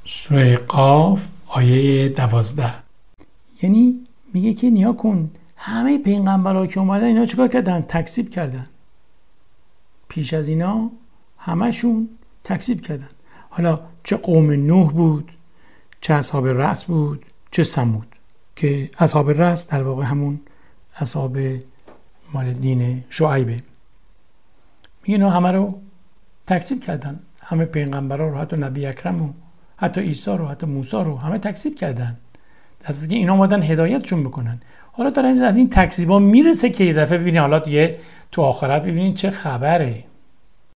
سوره قاف آیه 12. یعنی میگه که نیا کن همه پیغمبرها که اومدن اینا چیکار کردن؟ تکذیب کردن. پیش از اینا همشون تکذیب کردن. حالا چه قوم نوح بود، چه اصحاب رس بود، چه ثمود، که اصحاب رس در واقع همون اصحاب مال دین شعیبه. میگه اینا همه رو تکذیب کردن. همه پیغمبرها رو، حتی نبی اکرم رو، حتی عیسی رو، حتی موسی رو، همه تکذیب کردن. از اینکه اینا اومدن هدایتشون بکنن. حالا در این تکذیبا میرسه که یه دفعه ببینید، حالا دیگه تو آخرت ببینید چه خبره.